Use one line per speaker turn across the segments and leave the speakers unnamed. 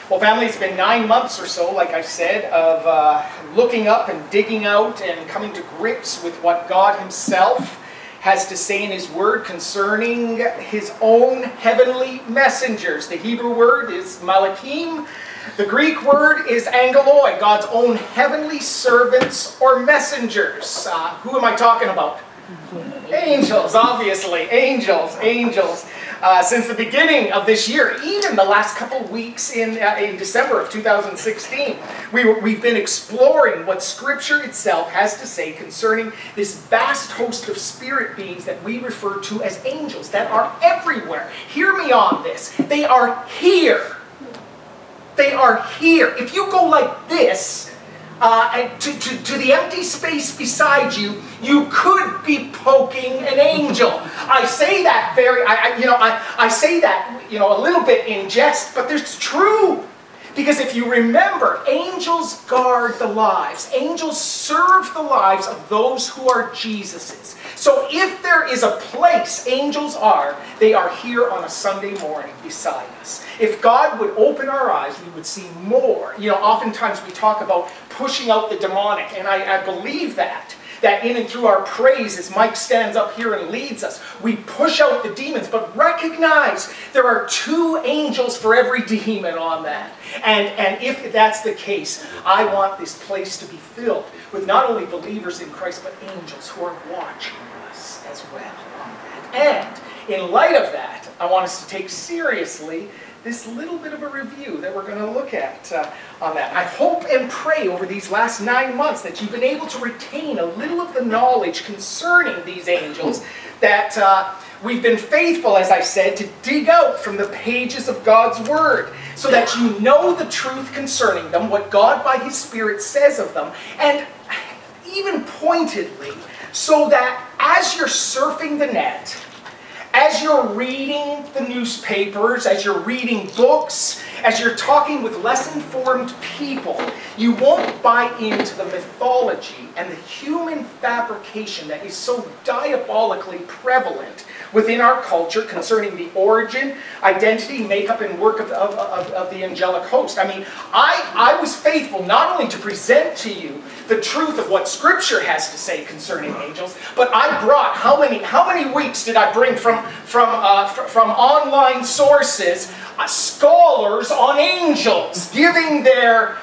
Well, family, it's been 9 months or so, like I said, of looking up and digging out and coming to grips with what God Himself has to say in His Word concerning His own heavenly messengers. The Hebrew word is malachim. The Greek word is angeloi, God's own heavenly servants or messengers. Who am I talking about? Angels, obviously. Angels. Since the beginning of this year, even the last couple of weeks in December of 2016, we've been exploring what Scripture itself has to say concerning this vast host of spirit beings that we refer to as angels, that are everywhere. Hear me on this. They are here. They are here. If you go like this, to the empty space beside you, you could be poking an angel. I say that I say that a little bit in jest, but it's true. Because if you remember, angels guard the lives. Angels serve the lives of those who are Jesus's. So if there is a place angels are, they are here on a Sunday morning beside us. If God would open our eyes, we would see more. Oftentimes we talk about pushing out the demonic, and I believe that in and through our praise, as Mike stands up here and leads us, we push out the demons, but recognize there are 2 angels for every demon on that. And if that's the case, I want this place to be filled with not only believers in Christ, but angels who are watching us as well on that. And in light of that, I want us to take seriously this little bit of a review that we're going to look at on that. I hope and pray over these last 9 months that you've been able to retain a little of the knowledge concerning these angels, that we've been faithful, as I said, to dig out from the pages of God's Word so that you know the truth concerning them, what God by His Spirit says of them, and even pointedly, so that as you're surfing the net, as you're reading the newspapers, as you're reading books, as you're talking with less informed people, you won't buy into the mythology and the human fabrication that is so diabolically prevalent within our culture concerning the origin, identity, makeup, and work of the angelic host. I mean, I was faithful not only to present to you the truth of what Scripture has to say concerning angels, but I brought, how many weeks did I bring from online sources, scholars on angels, giving their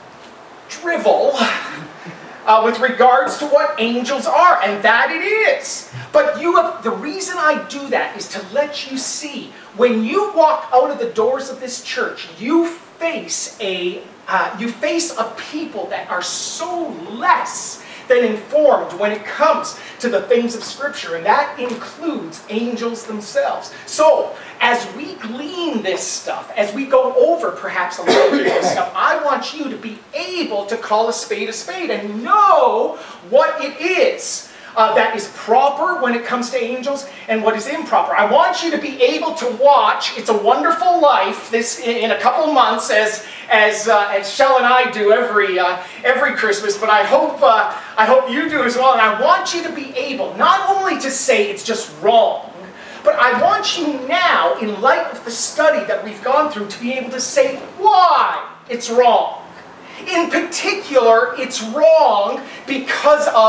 drivel with regards to what angels are, and that it is. But the reason I do that is to let you see, when you walk out of the doors of this church, you face a people that are so less than informed when it comes to the things of Scripture, and that includes angels themselves. So, as we glean this stuff, as we go over perhaps a little bit of this stuff, I want you to be able to call a spade and know what it is that is proper when it comes to angels and what is improper. I want you to be able to watch It's a Wonderful Life this in a couple months, as Shell and I do every Christmas, but I hope you do as well. And I want you to be able not only to say it's just wrong, but I want you now, in light of the study that we've gone through, to be able to say why it's wrong. In particular, it's wrong because of ...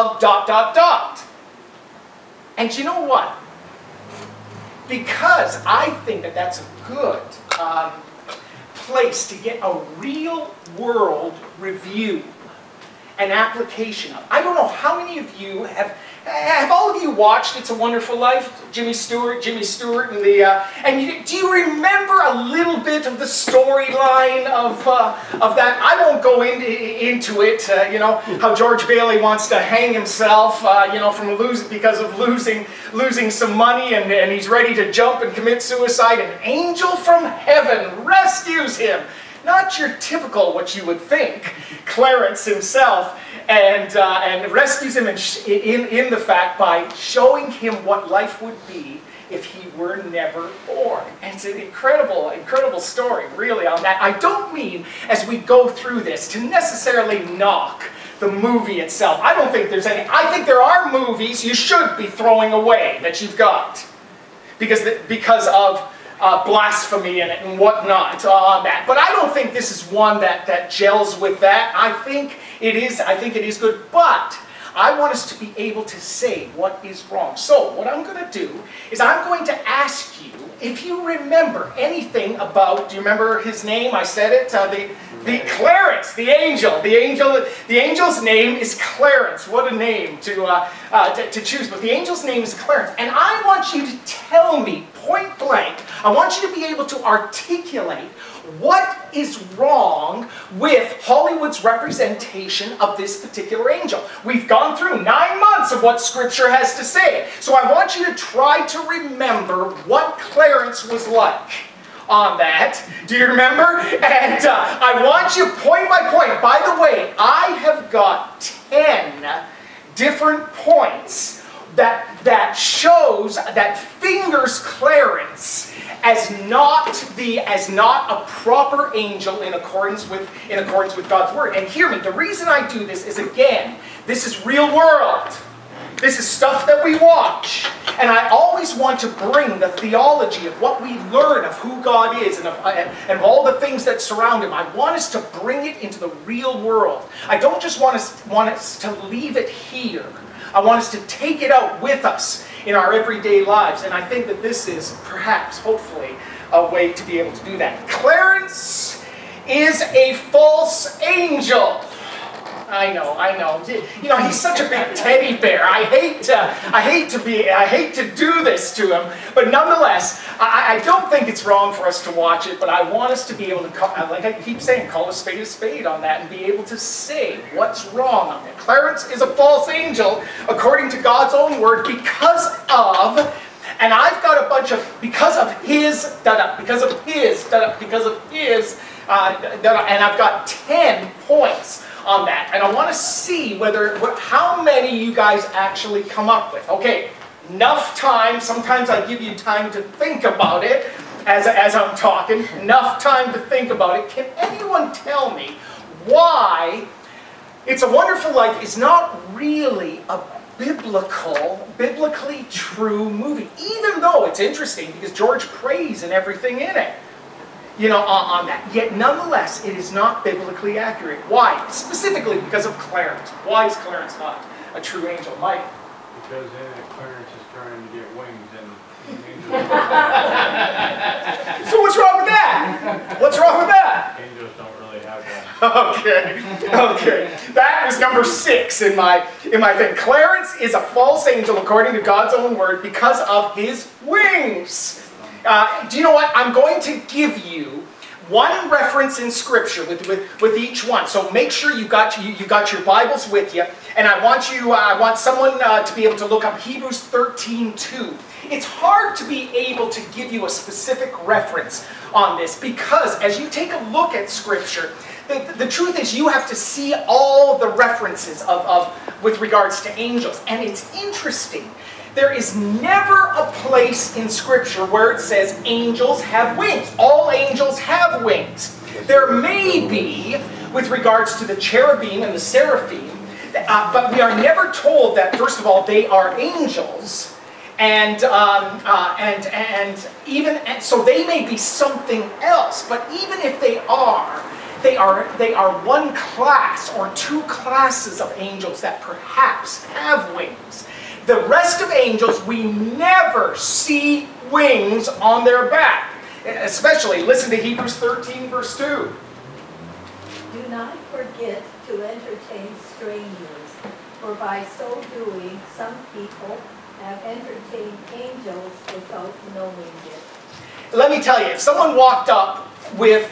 And you know what? Because I think that that's a good place to get a real world review, an application of. I don't know how many of you have all of you watched It's a Wonderful Life? Jimmy Stewart and do you remember a little bit of the storyline of that? I won't go into it. How George Bailey wants to hang himself, because of losing some money, and he's ready to jump and commit suicide. An angel from heaven rescues him. Not your typical, what you would think, Clarence himself, and rescues him in the fact by showing him what life would be if he were never born. And it's an incredible story, really, on that. I don't mean, as we go through this, to necessarily knock the movie itself. I don't think there's any. I think there are movies you should be throwing away that you've got because of blasphemy in it and whatnot on that. But I don't think this is one that gels with that. I think it is good, but I want us to be able to say what is wrong. So what I'm going to do is I'm going to ask you if you remember anything about, do you remember his name? I said it, the Clarence, the angel. The angel's name is Clarence. What a name to choose. But the angel's name is Clarence. And I want you to tell me, point blank, I want you to be able to articulate what is wrong with Hollywood's representation of this particular angel. We've gone through 9 months of what Scripture has to say. So I want you to try to remember what Clarence was like on that. Do you remember? And I want you point by point. By the way, I have got 10 different points that shows, that fingers Clarence as not a proper angel in accordance with God's word. And hear me, the reason I do this is, again, this is real world. This is stuff that we watch. And I always want to bring the theology of what we learn of who God is and all the things that surround Him. I want us to bring it into the real world. I don't just want us to leave it here. I want us to take it out with us in our everyday lives. And I think that this is perhaps, hopefully, a way to be able to do that. Clarence is a false angel. I know. You know, he's such a big teddy bear. I hate to do this to him, but nonetheless, I don't think it's wrong for us to watch it. But I want us to be able to, like I keep saying, call a spade on that, and be able to say what's wrong on it. Clarence is a false angel according to God's own word because of. And I've got a bunch of because of his, because of his, and I've got 10 points on that, and I want to see how many you guys actually come up with. Okay, enough time. Sometimes I give you time to think about it as I'm talking. Enough time to think about it. Can anyone tell me why It's a Wonderful Life is not really a biblically true movie, even though it's interesting because George prays and everything in it. You know, on that. Yet, nonetheless, it is not biblically accurate. Why? Specifically because of Clarence. Why is Clarence not a true angel? Mike?
Because Clarence is trying to get wings and
So what's wrong with that? What's wrong with that?
Angels don't really have one.
Okay. That was number 6 in my thing. Clarence is a false angel according to God's own word because of his wings. Do you know what? I'm going to give you one reference in Scripture with each one. So make sure you got your Bibles with you, and I want someone to be able to look up Hebrews 13:2. It's hard to be able to give you a specific reference on this because as you take a look at Scripture, the truth is you have to see all the references with regards to angels, and it's interesting. There is never a place in Scripture where it says angels have wings. All angels have wings. There may be with regards to the cherubim and the seraphim, but we are never told that, first of all, they are angels, and so they may be something else. But even if they are one class or 2 classes of angels that perhaps have wings. The rest of angels, we never see wings on their back. Especially, listen to Hebrews 13, verse 2.
Do not forget to entertain strangers, for by so doing, some people have entertained angels without knowing it.
Let me tell you, if someone walked up with,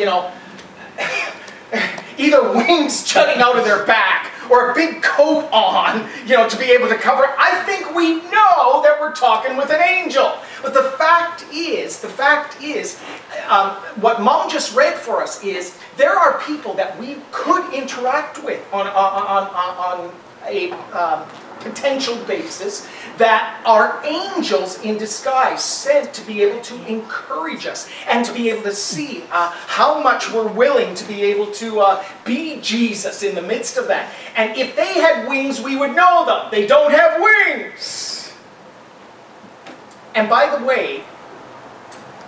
either wings jutting out of their back or a big coat on, to be able to cover, I think we know that we're talking with an angel. But the fact is, what Mom just read for us is, there are people that we could interact with on a potential basis that are angels in disguise, sent to be able to encourage us and to be able to see how much we're willing to be able to be Jesus in the midst of that. And if they had wings, we would know them. They don't have wings. And by the way,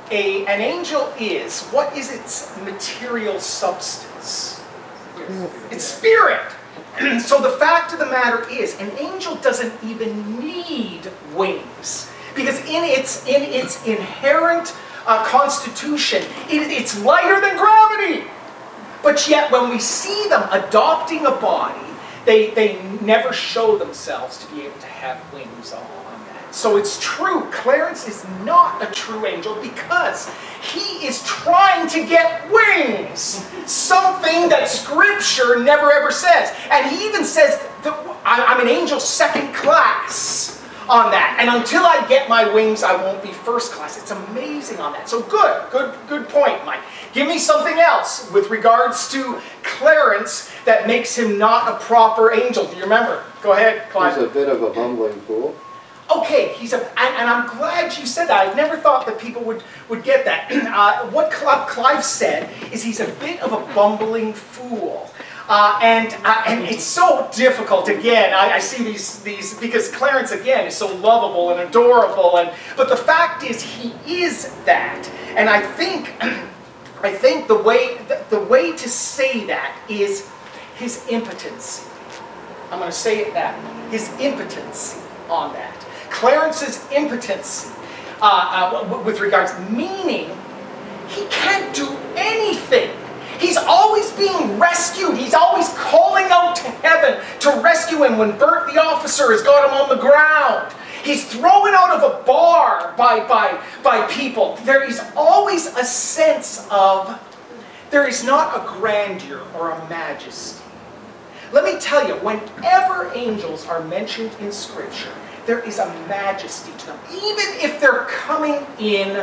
an angel is, what is its material substance? It's spirit. So the fact of the matter is, an angel doesn't even need wings, because in its inherent constitution, it's lighter than gravity. But yet, when we see them adopting a body, they never show themselves to be able to have wings on that. So it's true, Clarence is not a true angel because he is trying to get wings. Something that Scripture never ever says. And he even says, that I'm an angel second class on that. And until I get my wings, I won't be first class. It's amazing on that. So good point, Mike. Give me something else with regards to Clarence that makes him not a proper angel. Do you remember? Go ahead, Clive.
He's a bit of a bumbling fool.
Okay, and I'm glad you said that. I never thought that people would get that. What Clive said is he's a bit of a bumbling fool. And it's so difficult, again, I see these, because Clarence, again, is so lovable and adorable, but the fact is, he is that. And I think the way to say that is his impotency. I'm going to say it that way. His impotency on that. Clarence's impotency with regards, meaning he can't do anything. He's always being rescued. He's always calling out to heaven to rescue him when Bert the officer has got him on the ground. He's thrown out of a bar by people. There is always a sense of, there is not a grandeur or a majesty. Let me tell you, whenever angels are mentioned in Scripture, there is a majesty to them. Even if they're coming in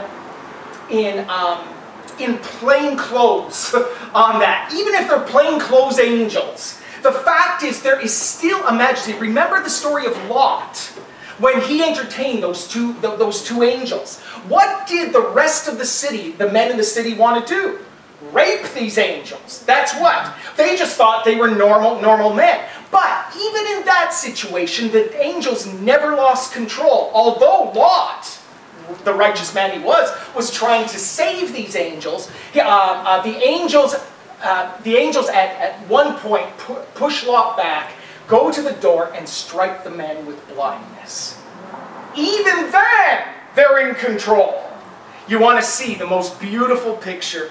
plain clothes on that. Even if they're plain clothes angels. The fact is, there is still a majesty. Remember the story of Lot, when he entertained those two angels. What did the rest of the city, the men in the city, want to do? Rape these angels. That's what. They just thought they were normal men. But even in that situation, the angels never lost control. Although Lot, the righteous man he was trying to save these angels. The angels at one point push Lot back, go to the door, and strike the men with blindness. Even then, they're in control. You want to see the most beautiful picture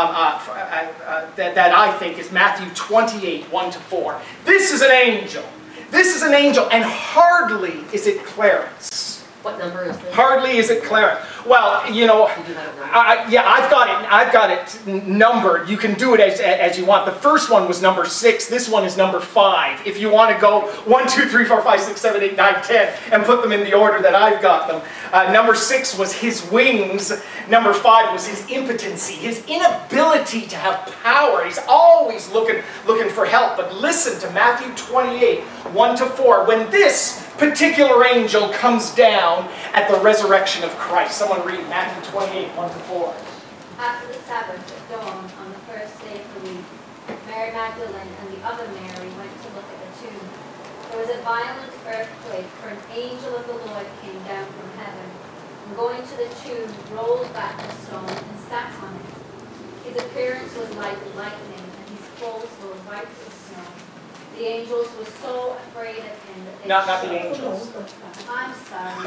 that I think is Matthew 28, 1-4. This is an angel. This is an angel, and hardly is it Clarence.
What number is this?
Hardly is it Clarence. Well, you know, I've got it numbered. You can do it as you want. The first one was number 6. This one is number 5. If you want to go 1, 2, 3, 4, 5, 6, 7, 8, 9, 10, and put them in the order that I've got them. Number 6 was his wings. Number 5 was his impotency, his inability to have power. He's always looking for help. But listen to Matthew 28, 1-4. When this particular angel comes down at the resurrection of Christ. Someone read Matthew 28, 1-4.
After the Sabbath at dawn on the first day of the week, Mary Magdalene and the other Mary went to look at the tomb. There was a violent earthquake, for an angel of the Lord came down from heaven, and going to the tomb, rolled back the stone and sat on it. His appearance was like lightning, and his clothes were white as snow. The angels were so afraid of him that they
Not the angels.
I'm sorry.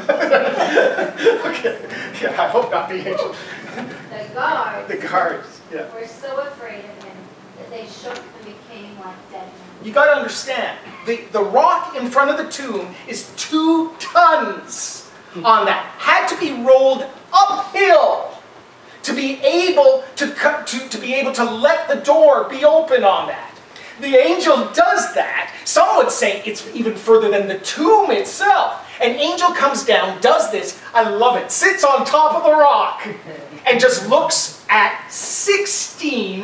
Okay. Yeah, I hope not the angels.
The guards
yeah.
were so afraid of him that they shook and became like dead men.
You got to understand, the rock in front of the tomb is 2 tons on that. Had to be rolled uphill to be able to let the door be open on that. The angel does that. Some would say it's even further than the tomb itself. An angel comes down, does this, I love it, sits on top of the rock, and just looks at 16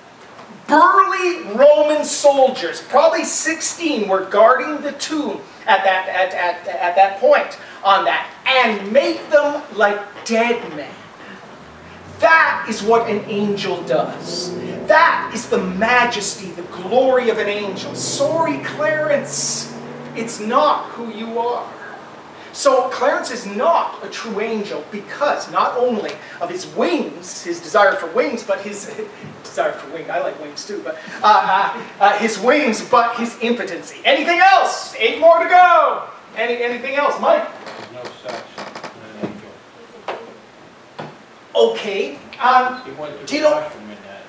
burly Roman soldiers. Probably 16 were guarding the tomb at that point on that, and make them like dead men. That is what an angel does. That is the majesty, the glory of an angel. Sorry, Clarence, it's not who you are. So Clarence is not a true angel because not only of his wings, his desire for wings, but his desire for wings, I like wings too, but his wings, but his impotency. Anything else? 8 more to go. Anything else, Mike?
There's no sex in an angel.
Okay.
He went to
Do you
the
know-
washroom in that.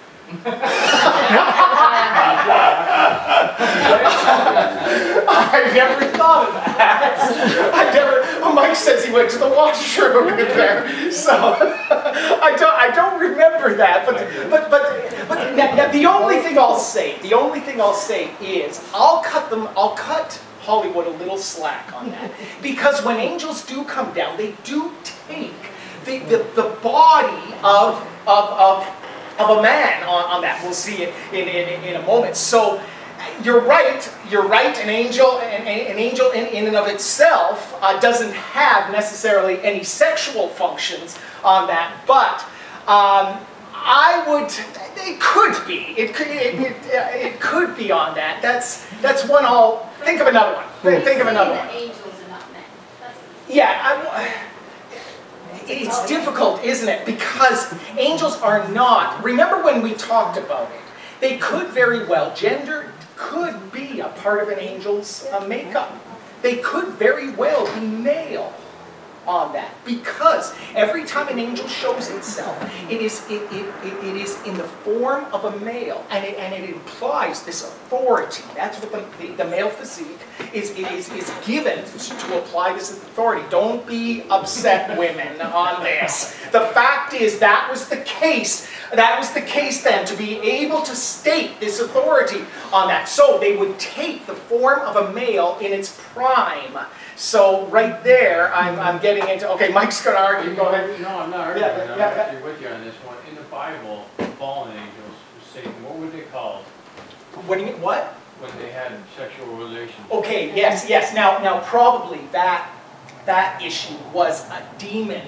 I never thought of that. I never. Well, Mike says he went to the washroom in there, so I don't remember that. But now, the only thing I'll say is I'll cut Hollywood a little slack on that, because when angels do come down, they do take the body of a man on that. We'll see it in a moment. So you're right. An angel in and of itself doesn't have necessarily any sexual functions on that, but I would. It could be. It could be on that. That's one. I'll think of another one. Think of another one.
Angels are not men. That's
Yeah. It's difficult, isn't it? Because angels are not. Remember when we talked about it? They could very well, gender could be a part of an angel's makeup. They could very well be male on that, because every time an angel shows itself, it is in the form of a male, and it implies this authority. That's what the male physique is given to apply this authority. Don't be upset, women, on this. The fact is that was the case. That was the case then, to be able to state this authority on that. So they would take the form of a male in its prime. So right there, I'm getting into. Okay, Mike's going to argue. Go ahead.
No, I'm not arguing.
Yeah,
I'm
yeah,
actually with you on this one. In the Bible, fallen angels, Satan, what were they called
What?
when they had sexual relations?
Okay. Yes. Now probably that issue was a demon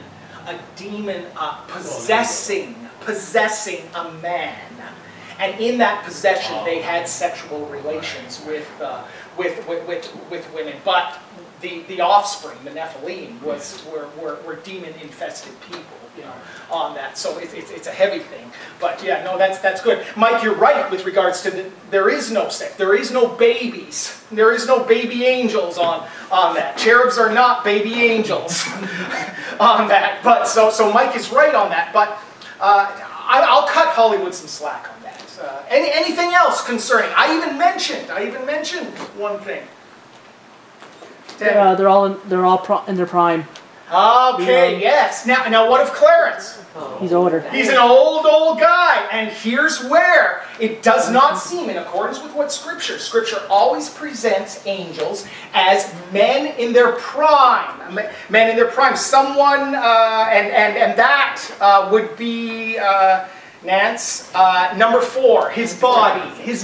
possessing a man, and in that possession they had sexual relations with women, but the offspring, the Nephilim, were demon-infested people, on that. So it's a heavy thing. But yeah, no, that's good. Mike, you're right with regards to there is no sex. There is no babies. There is no baby angels on that. Cherubs are not baby angels on that. But so Mike is right on that. But I'll cut Hollywood some slack on that. Anything else concerning? I even mentioned one thing.
They're all in their prime.
Okay, yes. Now what of Clarence?
He's older.
He's an old guy, and here's where it does not seem in accordance with what Scripture always presents angels as men in their prime. Men in their prime. Someone, and that would be Nance. Number 4, his body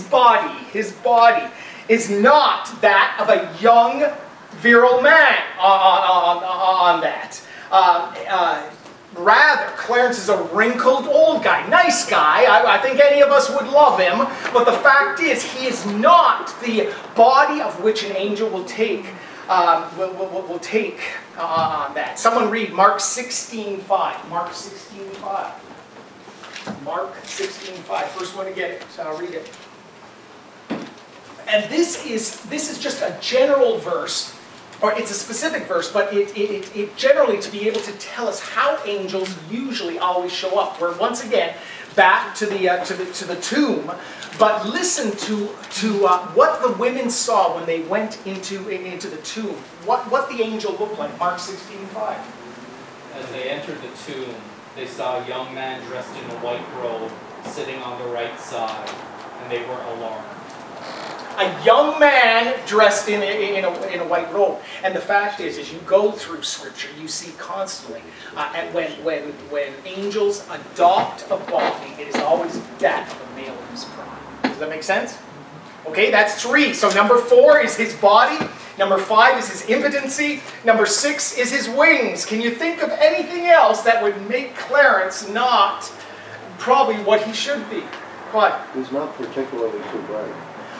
is not that of a young, virile man on that. Rather, Clarence is a wrinkled old guy. Nice guy. I think any of us would love him. But the fact is, he is not the body of which an angel will take. Will take on that. Someone read Mark 16:5. Mark 16:5. Mark 16:5. First one to get it. So I'll read it. And this is just a general verse. Or it's a specific verse, but it generally to be able to tell us how angels usually always show up. We're once again back to the tomb, but listen to what the women saw when they went into the tomb. What the angel looked like. Mark 16:5.
As they entered the tomb, they saw a young man dressed in a white robe sitting on the right side, and they were alarmed.
A young man dressed in a white robe. And the fact is, as you go through Scripture, you see constantly, and when angels adopt a body, it is always that of a male in his prime. Does that make sense? Okay, that's 3. So number 4 is his body. Number 5 is his impotency. Number 6 is his wings. Can you think of anything else that would make Clarence not probably what he should be? What?
He's not particularly too bright.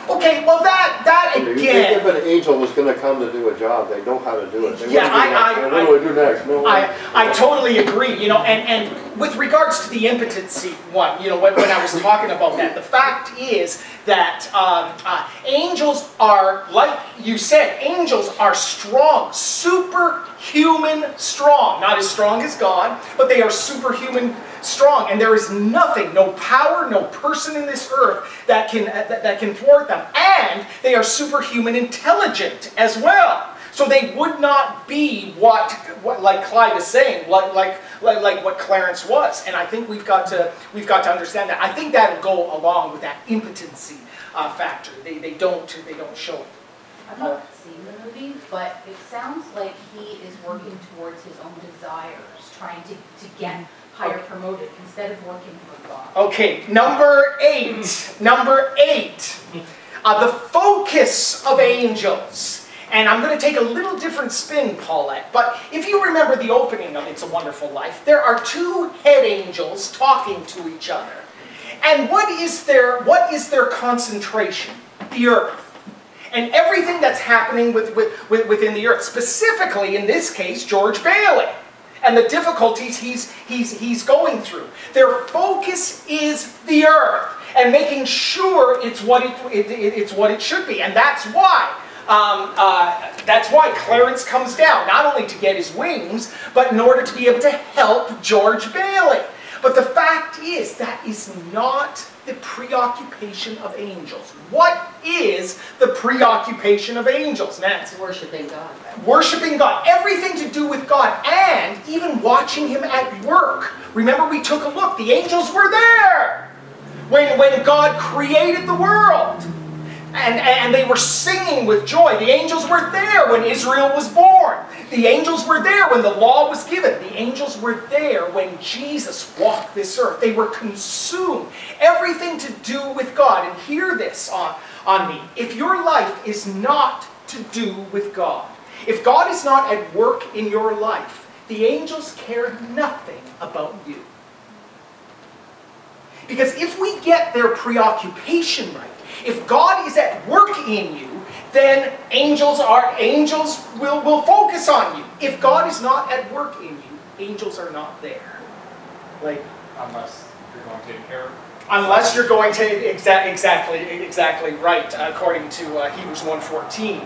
Okay, well that
You think
again.
if an angel was going to come to do a job, they know how to do it. They
Yeah,
what do we do next? No.
I totally agree, you know, and with regards to the impotency one, you know, when I was talking about that, the fact is that angels are, like you said, angels are strong, superhuman strong. Not as strong as God, but they are superhuman strong. And there is nothing, no power, no person in this earth that can thwart them. And they are superhuman intelligent as well. So they would not be what like Clive is saying, like what Clarence was. And I think we've got to understand that. I think that'll go along with that impotency factor. They don't show it.
I've not seen the movie, but it sounds like he is working towards his own desires, trying to get higher promoted instead of working for God.
Okay, number 8. Number 8. The focus of angels. And I'm going to take a little different spin, Paulette, but if you remember the opening of It's a Wonderful Life, there are 2 head angels talking to each other. And what is their concentration? The earth. And everything that's happening within the earth. Specifically, in this case, George Bailey. And the difficulties he's going through. Their focus is the earth. And making sure it's what it should be. And that's why Clarence comes down, not only to get his wings, but in order to be able to help George Bailey. But the fact is, that is not the preoccupation of angels. What is the preoccupation of angels, Nancy?
It's worshiping God.
Worshiping God. Everything to do with God. And even watching Him at work. Remember, we took a look. The angels were there when God created the world. And they were singing with joy. The angels were there when Israel was born. The angels were there when the law was given. The angels were there when Jesus walked this earth. They were consumed. Everything to do with God. And hear this on me. If your life is not to do with God, if God is not at work in your life, the angels care nothing about you. Because if we get their preoccupation right, if God is at work in you, then angels will focus on you. If God is not at work in you, angels are not there. Like,
Unless you're going to inherit.
unless you're going to exactly right, according to Hebrews 1:14,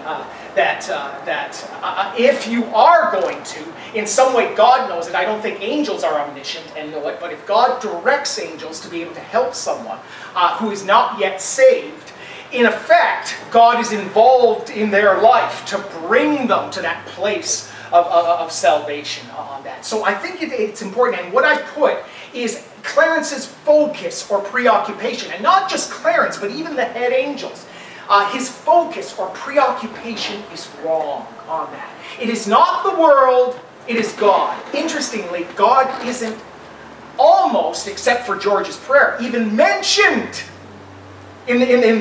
that if you are going to, in some way, God knows it. I don't think angels are omniscient and know it, but if God directs angels to be able to help someone who is not yet saved, in effect, God is involved in their life to bring them to that place of salvation on that. So I think it's important, and what I put is Clarence's focus or preoccupation, and not just Clarence, but even the head angels. His focus or preoccupation is wrong on that. It is not the world, it is God. Interestingly, God isn't almost, except for George's prayer, even mentioned in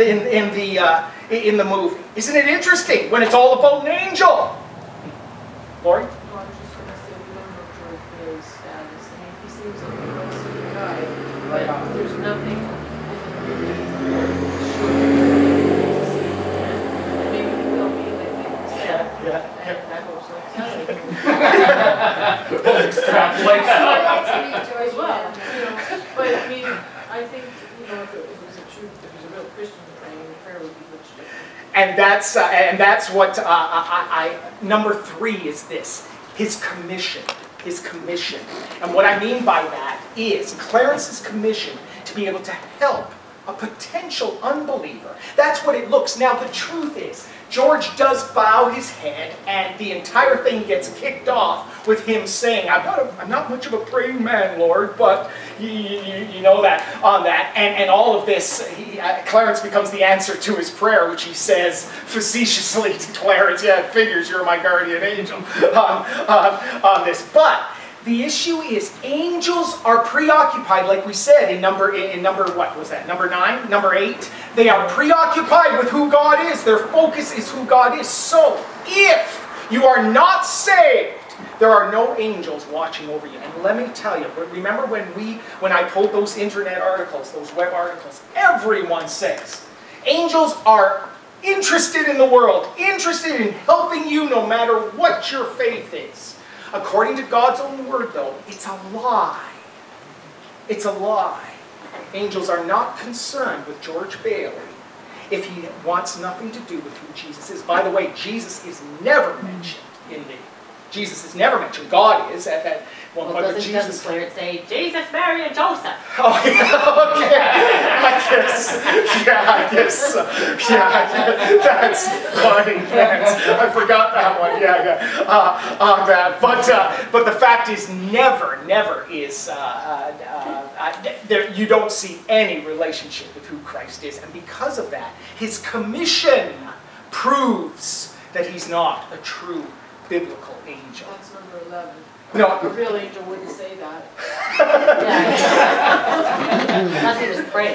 the movie. Isn't it interesting when it's all about an angel? Lori?
I was just going to say, we don't know George Bailey's status, and he seems like a real sweet guy, but there's nothing in the movie maybe we'll be like he said.
Yeah.
And I hope so.
Extrapolate that.
As well, you know, but I mean, I think, you know, if it was a real Christian praying, the prayer would be much different.
And that's what number 3 is this: his commission. His commission. And what I mean by that is Clarence's commission to be able to help a potential unbeliever. That's what it looks. Now the truth is, George does bow his head, and the entire thing gets kicked off with him saying, I'm not much of a praying man, Lord, but you know that on that. And all of this, Clarence becomes the answer to his prayer, which he says facetiously to Clarence, yeah, it figures you're my guardian angel on this. But the issue is angels are preoccupied, like we said in number what was that? Number 9? Number 8? They are preoccupied with who God is. Their focus is who God is. So, if you are not saved, there are no angels watching over you. And let me tell you, remember when I pulled those internet articles, those web articles, everyone says, Angels are interested in the world, interested in helping you no matter what your faith is. According to God's own word, though, it's a lie. It's a lie. Angels are not concerned with George Bailey if he wants nothing to do with who Jesus is. By the way, Jesus is never mentioned in the... Jesus is never mentioned. God is at one point.
Well, doesn't Clarence say, Jesus, Mary, and Joseph?
Oh, yeah, okay. I guess. That's funny. I forgot that one. On that. But the fact is, never is you don't see any relationship with who Christ is, and because of that, his commission proves that he's not a true biblical angel.
That's number 11.
No,
A real angel wouldn't say that.
Unless he was praying.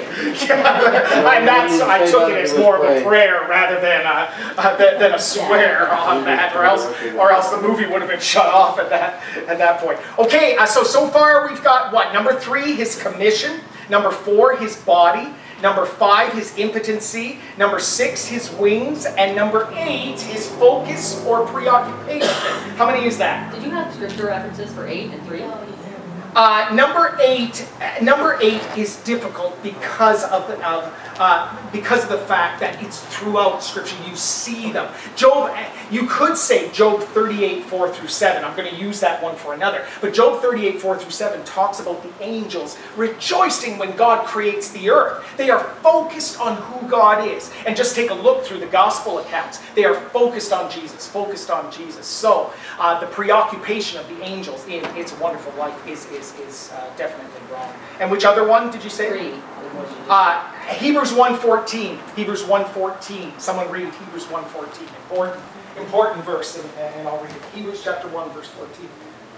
I took it as more of a prayer rather than a swear on that, or else the movie would have been shut off at that point. Okay, so far we've got what? Number 3, his commission. Number 4, his body. Number 5, his impotency. Number 6, his wings. And number 8, his focus or preoccupation. How many is that?
Did you have scripture references for 8 and 3?
Number 8 is difficult because of the fact that it's throughout Scripture. You see them. You could say Job 38:4-7. I'm going to use that one for another. But Job 38:4-7 talks about the angels rejoicing when God creates the earth. They are focused on who God is. And just take a look through the gospel accounts. They are focused on Jesus, focused on Jesus. So the preoccupation of the angels in It's a Wonderful Life is definitely wrong. And which other one did you say?
3.
Hebrews 1:14. Hebrews 1:14. Someone read Hebrews 1:14. Important verse, and I'll read it. Hebrews chapter 1, verse 14.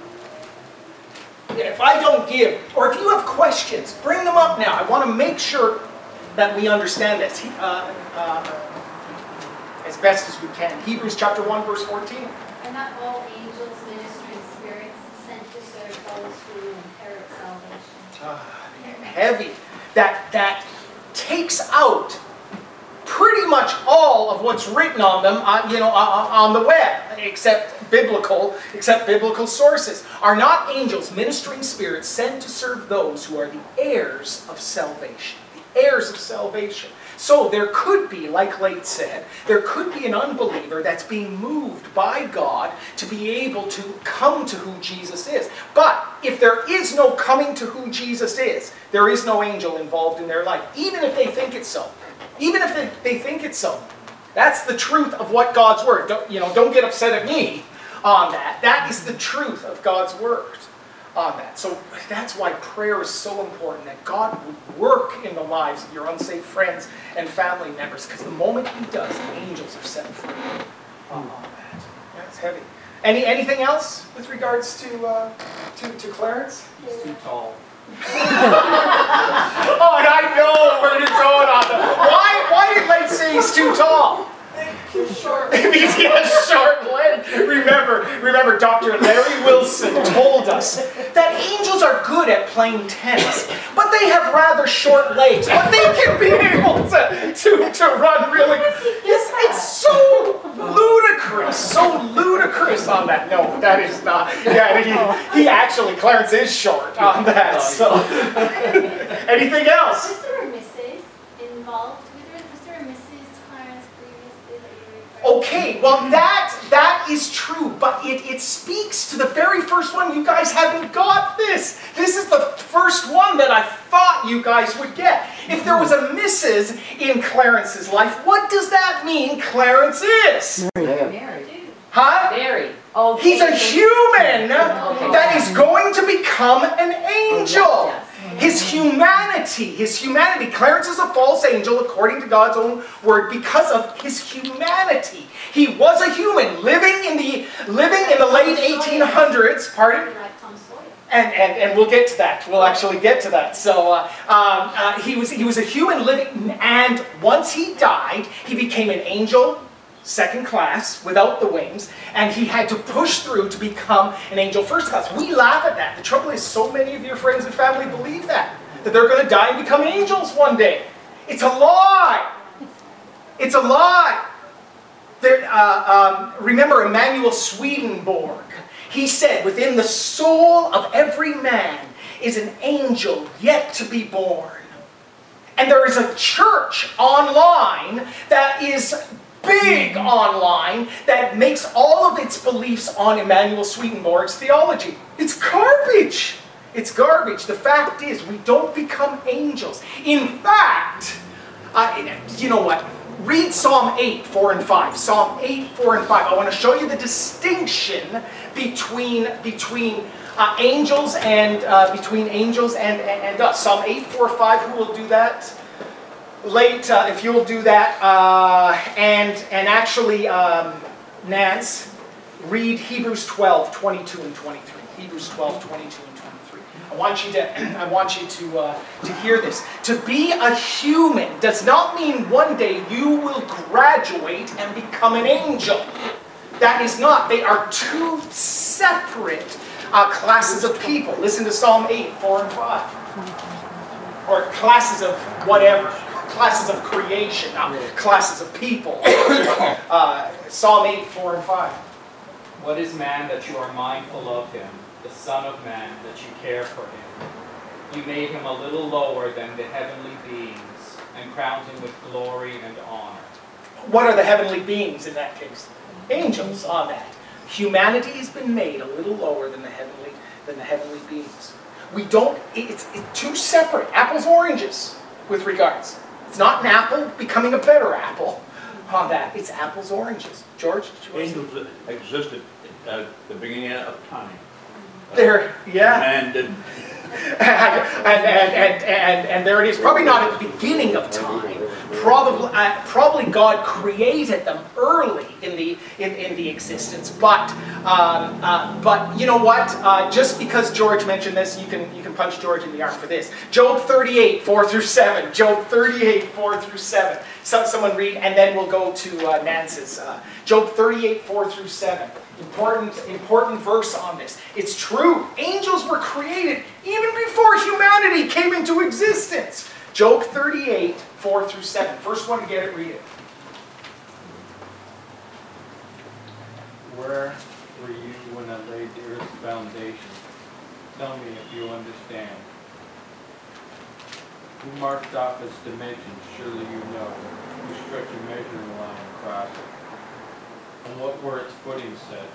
If I don't give, or if you have questions, bring them up now. I want to make sure that we understand this as best as we can. Hebrews chapter 1, verse 14.
Are not all angels ministering spirits sent to serve those who inherit salvation?
Heavy. That takes out pretty much all of what's written on them, on the web, except biblical sources. Are not angels ministering spirits sent to serve those who are the heirs of salvation? The heirs of salvation. So there could be, like Late said, there could be an unbeliever that's being moved by God to be able to come to who Jesus is. But if there is no coming to who Jesus is, there is no angel involved in their life, even if they think it's so. Even if they think it's so. That's the truth of what God's Word. Don't get upset at me on that. That is the truth of God's Word on that. So that's why prayer is so important, that God would work in the lives of your unsafe friends and family members, because the moment He does, the angels are set free on that. That's heavy. Anything else with regards to Clarence?
He's too tall.
Oh, and I know where you're going on that. Why did Lane say he's too tall?
Too short.
Because he has short legs. Remember, Dr. Larry Wilson told us that angels are good at playing tennis, but they have rather short legs. But they can be able to run really. It's so ludicrous on that. No, that is not. Yeah, he actually, Clarence is short on that. So, anything else?
Was there a Mrs. involved? Was there a Mrs. Clarence previously that you referred to?
Okay, well that is true, but it speaks to the very first one. You guys haven't got this. This is the first one that I thought you guys would get. If there was a Mrs. in Clarence's life, what does that mean Clarence is?
Mary.
Huh?
Mary.
Oh,
He's a human that is going to become an angel. His humanity. Clarence is a false angel according to God's own word because of his humanity. He was a human living in the late 1800s. Pardon?
Like Tom Sawyer.
And we'll get to that. We'll actually get to that. So he was a human living, and once he died, he became an angel, second class, without the wings, and he had to push through to become an angel first class. We laugh at that. The trouble is, so many of your friends and family believe that they're going to die and become angels one day. It's a lie. It's a lie. Remember Emanuel Swedenborg. He said, within the soul of every man is an angel yet to be born. And there is a church online that is big online that makes all of its beliefs on Emanuel Swedenborg's theology. It's garbage. It's garbage. The fact is, we don't become angels. In fact, you know what? Read Psalm 8, 4 and 5. Psalm 8, 4 and 5. I want to show you the distinction between angels and us. Psalm 8, 4, 5. Who will do that? Late, if you'll do that. And actually, Nance, read Hebrews 12, 22 and 23. Hebrews 12, 22 and 23. I want you to hear this. To be a human does not mean one day you will graduate and become an angel. That is not. They are two separate classes of people. Listen to Psalm 8, 4 and 5. Or classes of whatever. Classes of creation, not classes of people. Psalm 8, 4 and 5.
What is man that you are mindful of him, the Son of Man that you care for him? You made him a little lower than the heavenly beings and crowned him with glory and honor.
What are the heavenly beings in that case? Angels on that. Humanity has been made a little lower than the heavenly beings. We don't. It's two separate apples, oranges with regards. It's not an apple becoming a better apple on that. It's apples, oranges. George?
Angels existed at the beginning of time.
There, yeah.
And
and there it is. Probably not at the beginning of time. Probably God created them early in the existence. But you know what? Just because George mentioned this, you can punch George in the arm for this. Job 38, 4 through 7. Job 38, 4 through 7. Someone read, and then we'll go to Nance's. Job 38, 4 through 7. Important verse on this. It's true. Angels were created even before humanity came into existence. Job 38, 4 through 7. First one to get it, read it.
Where were you when I laid the earth's foundation? Tell me if you understand. Who marked off its dimensions? Surely you know. Who stretched a measuring line across it? And what were its footings set?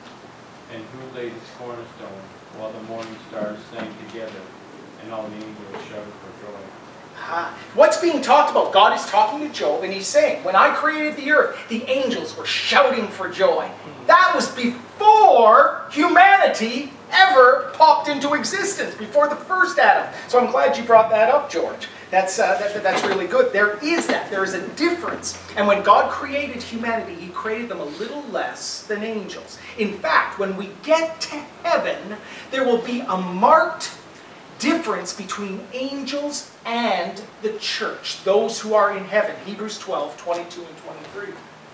And who laid its cornerstone, while the morning stars sang together, and all the angels shouted for joy?
What's being talked about? God is talking to Job, and he's saying, when I created the earth, the angels were shouting for joy. That was before humanity ever popped into existence, before the first Adam. So I'm glad you brought that up, George. That's really good. There is that. There is a difference. And when God created humanity, He created them a little less than angels. In fact, when we get to heaven, there will be a marked difference between angels and the church, those who are in heaven. Hebrews 12, 22 and 23.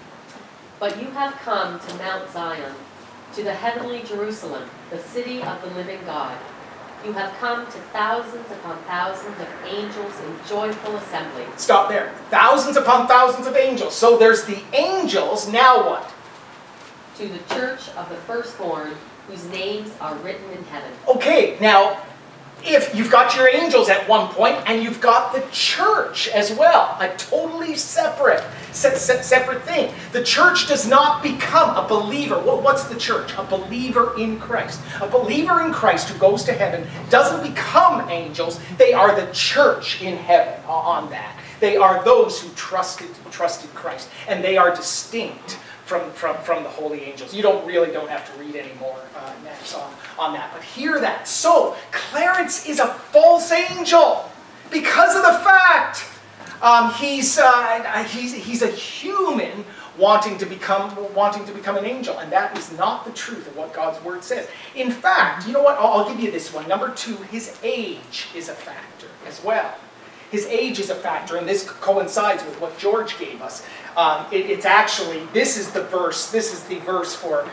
But you have come to Mount Zion, to the heavenly Jerusalem, the city of the living God. You have come to thousands upon thousands of angels in joyful assembly.
Stop there. Thousands upon thousands of angels. So there's the angels. Now what?
To the church of the firstborn, whose names are written in heaven.
Okay, now, if you've got your angels at one point, and you've got the church as well, a totally separate thing. The church does not become a believer. Well, what's the church? A believer in Christ. A believer in Christ who goes to heaven doesn't become angels. They are the church in heaven on that. They are those who trusted Christ, and they are distinct from the holy angels. You really don't have to read any more on that, but hear that. So, Clarence is a false angel because of the fact he's a human wanting to become an angel, and that is not the truth of what God's Word says. In fact, you know what? I'll give you this one. Number 2, his age is a factor as well. His age is a factor, and this coincides with what George gave us. It's actually, this is the verse for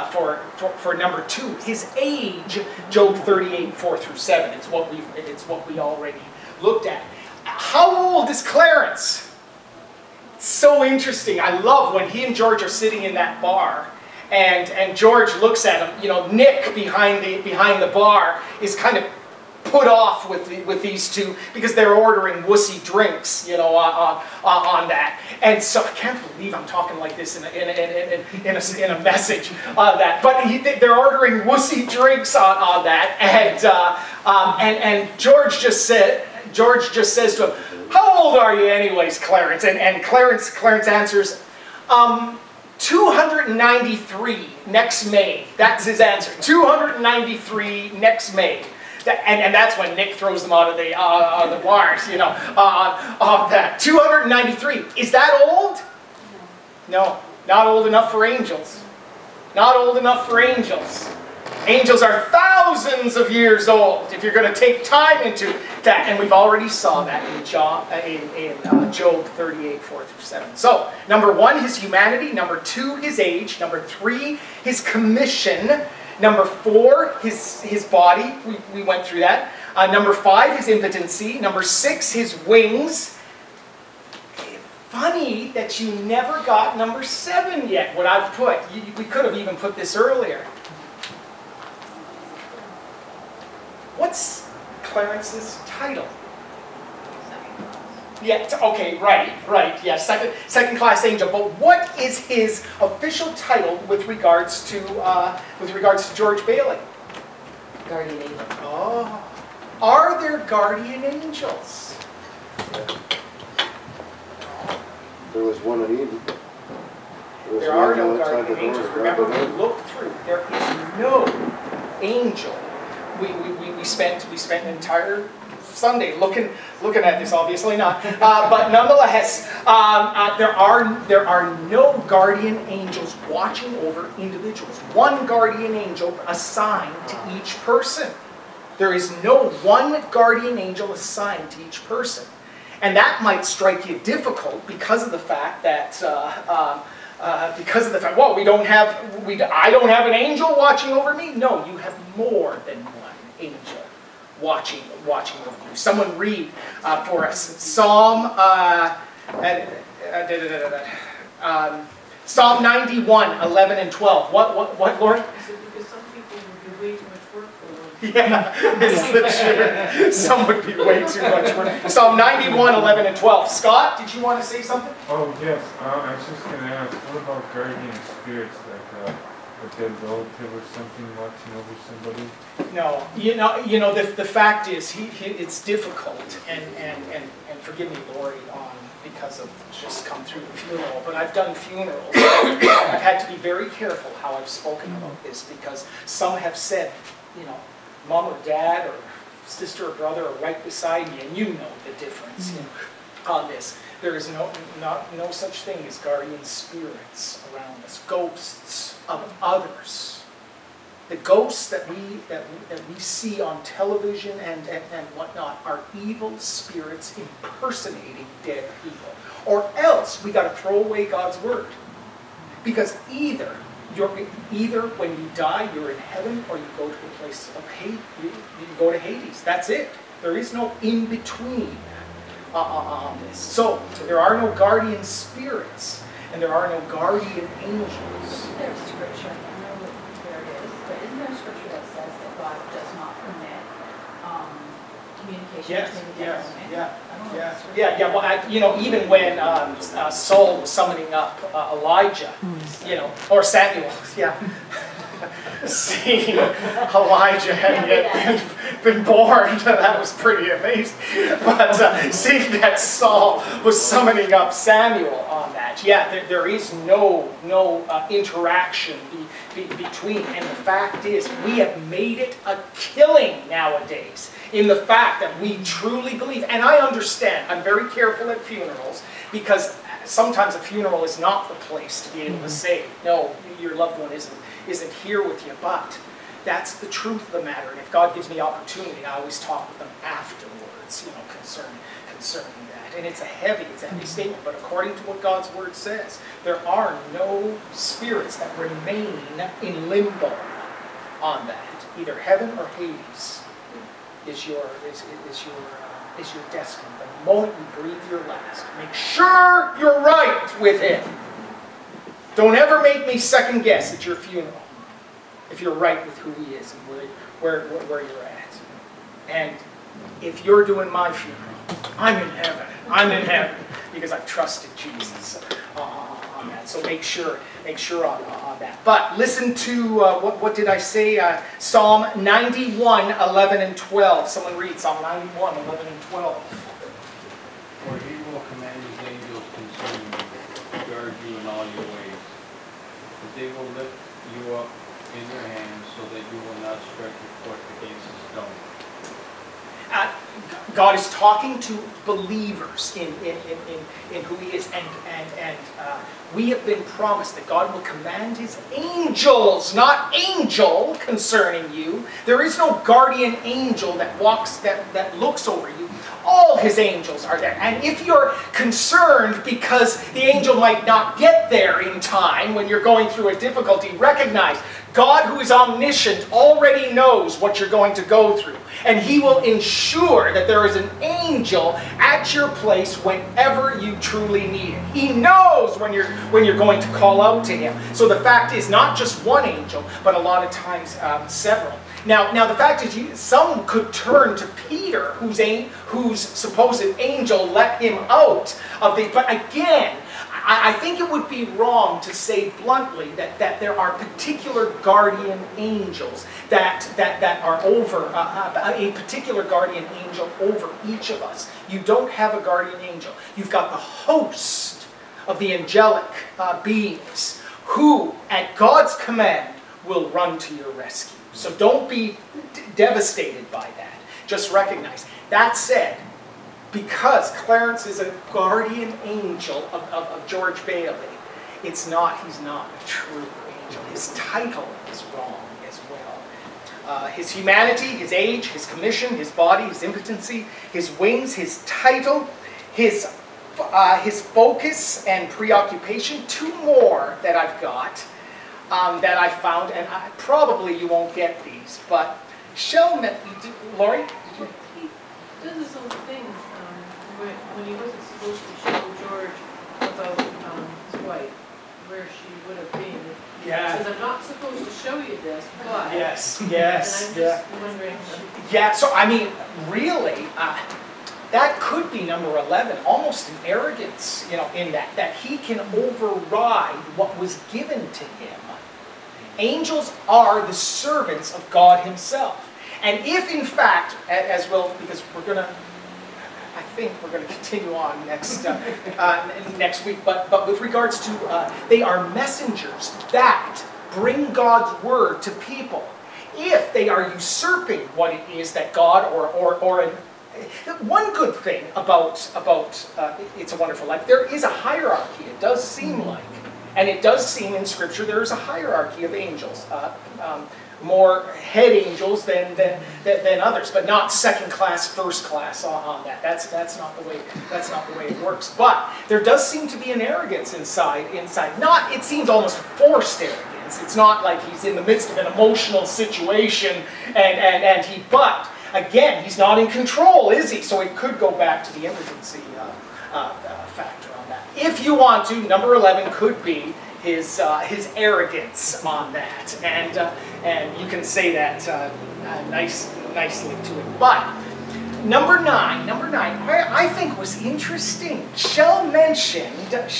number 2. His age, Job 38, 4 through 7. It's what we already looked at. How old is Clarence? so interesting. I love when he and George are sitting in that bar, and George looks at him. You know, Nick behind the bar is kind of put off with these two because they're ordering wussy drinks, you know, on that. And so I can't believe I'm talking like this in a message that. But they're ordering wussy drinks on that, and George just says to him, "How old are you, anyways, Clarence?" And Clarence answers, 293 next May. That's his answer. 293 next May. And that's when Nick throws them out of the bars, you know, of that. 293. Is that old? No, not old enough for angels. Not old enough for angels. Angels are thousands of years old if you're going to take time into that. And we've already saw that in Job 38, 4-7. So, number 1, his humanity. Number 2, his age. Number 3, his commission. Number 4, his body. We went through that. Number 5, his impotency. Number 6, his wings. Funny that you never got number 7 yet, what I've put. We could have even put this earlier. What's Clarence's title? Yeah, okay, right, yeah, second class angel. But what is his official title with regards to George Bailey?
Guardian angel.
Oh, are there guardian angels?
There was one in Eden.
There are no guardian angels. Remember, we looked through. There is no angel. We spent an entire Sunday looking at this, obviously not, but nonetheless, there are no guardian angels watching over individuals. One guardian angel assigned to each person. There is no one guardian angel assigned to each person, and that might strike you difficult because of the fact that well, I don't have an angel watching over me. No, you have more than one angel watching over you. Someone read for us Psalm Psalm 91, 11 and 12. What, Lord?
Because some people would be way too much work for them.
Yeah, it's the truth. Some would be way too much work. Psalm 91, 11 and 12. Scott, did you want to say something?
Oh, yes. I was just going to ask, what about guardian spirits, like a dead relative or something watching over somebody?
No, you know. The fact is, it's difficult, and forgive me, Lori, because of just come through the funeral. But I've done funerals. I've had to be very careful how I've spoken about this because some have said, you know, mom or dad or sister or brother are right beside me, and you know the difference on this. There is no such thing as guardian spirits around us, ghosts of others. The ghosts that we see on television and whatnot are evil spirits impersonating dead people. Or else we got to throw away God's word, because either when you die you're in heaven, or you go to a place of hate. You go to Hades. That's it. There is no in between on this. So there are no guardian spirits, and there are no guardian angels.
There's scripture, I know where it is, but isn't there scripture that says that God does not permit communication between the devil and man?
Yeah. Well, even when Saul was summoning up Elijah, or Samuel, seeing Elijah hadn't yet been born, that was pretty amazing. But seeing that Saul was summoning up Samuel on that, there is no interaction between. And the fact is, we have made it a killing nowadays in the fact that we truly believe. And I understand. I'm very careful at funerals, because sometimes a funeral is not the place to be able to say, no, your loved one isn't here with you. But that's the truth of the matter. And if God gives me opportunity, I always talk with them afterwards, concerning that. And it's a heavy statement, but according to what God's word says, there are no spirits that remain in limbo on that. Either heaven or Hades is your is your destiny. The moment you breathe your last, make sure you're right with him. Don't ever make me second guess at your funeral if you're right with who he is and where you're at. And if you're doing my funeral, I'm in heaven. I'm in heaven because I've trusted Jesus on that. So make sure on that. But listen to, what did I say? Psalm 91, 11 and 12. Someone read Psalm 91, 11 and 12.
For he will command his angels concerning you, to guard you in all your ways. That they will lift you up in their hands so that you will not strike your foot against a stone.
God is talking to believers in who he is, and we have been promised that God will command his angels, not angel, concerning you. There is no guardian angel that looks over you. All his angels are there. And if you're concerned because the angel might not get there in time when you're going through a difficulty, recognize God, who is omniscient, already knows what you're going to go through. And he will ensure that there is an angel at your place whenever you truly need it. He knows when you're going to call out to him. So the fact is, not just one angel, but a lot of times several. Now the fact is, some could turn to Peter, whose supposed angel let him out of the... But again, I think it would be wrong to say bluntly that there are particular guardian angels that are over, a particular guardian angel over each of us. You don't have a guardian angel. You've got the host of the angelic beings who, at God's command, will run to your rescue. So don't be devastated by that. Just recognize. That said, because Clarence is a guardian angel of George Bailey, he's not a true angel. His title is wrong as well. His humanity, his age, his commission, his body, his impotency, his wings, his title, his focus and preoccupation. Two more that I've got that I found, and probably you won't get these, but Laurie?
He did this whole thing when he wasn't supposed to show George about his wife, where she would have been.
Yeah.
He says, I'm not supposed to show you this, but...
Yes.
And I'm just wondering...
Yeah, so I mean, really, that could be number 11, almost an arrogance, in that he can override what was given to him. Angels are the servants of God himself. And if in fact, as well, because I think we're going to continue on next week, but with regards to, they are messengers that bring God's word to people. If they are usurping what it is that God one good thing about It's a Wonderful Life, there is a hierarchy. It does seem like, and it does seem in Scripture there is a hierarchy of angels. More head angels than others, but not second class, first class on that. That's not the way it works. But there does seem to be an arrogance inside. It seems almost forced arrogance. It's not like he's in the midst of an emotional situation but again, he's not in control, is he? So it could go back to the impotency factor on that. If you want to, number 11 could be his arrogance on that, and you can say that nicely to him. But number nine, I think was interesting. Shell mentioned.